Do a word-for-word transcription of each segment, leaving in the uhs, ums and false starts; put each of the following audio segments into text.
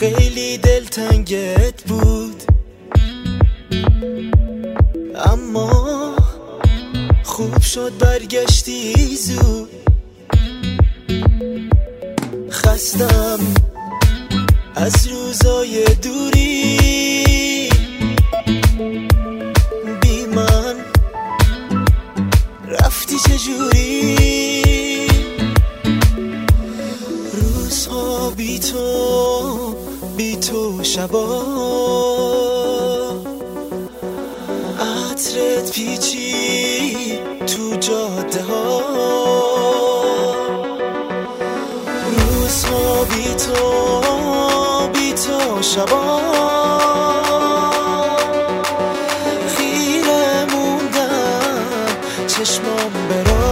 خیلی دلتنگت بود، اما خوب شد برگشتی زود. خستم از روزای دوری، بی من رفتی چجوری؟ روزها بی تو، بی تو شبا عطرت پیچی تو جاده ها. روزها بی تو، بی تو شبا خیره موندم چشمام برا.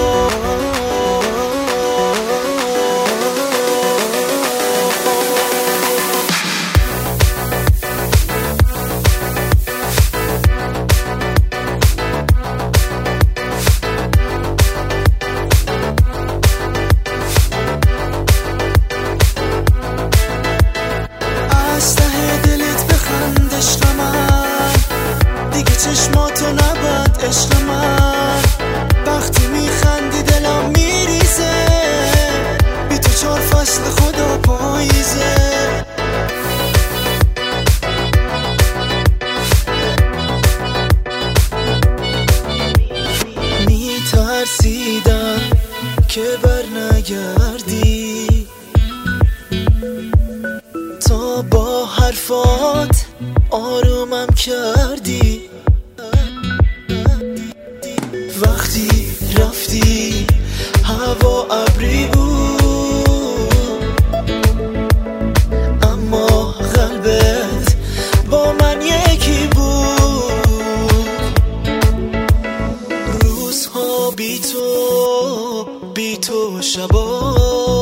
چشماتو نباد عشق من، وقتی میخندی دلم میریزه، بی تو چهار فصل خدا پاییزه. میترسیدم که بر نگردی، تا با حرفات آرومم کردی. وقتی رفتی هوا ابری بود، اما قلبت با من یکی بود. روزها بی تو، بی تو شبا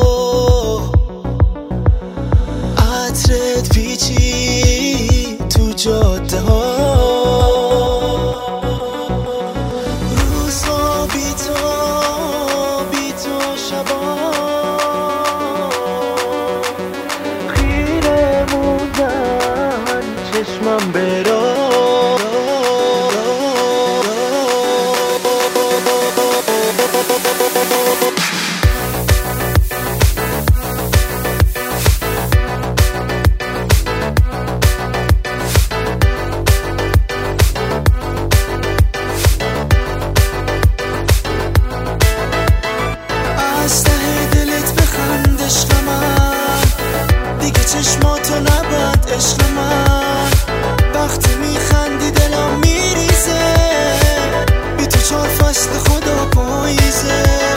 عطرت پیچی تو جاده ها. خیره موندن چشمم برا. از ته دلت بخند عشق من، دیگه چشماتو نباد عشق من. وقتی میخندی دلم میریزه، بی تو چهار فصل خدا پاییزه.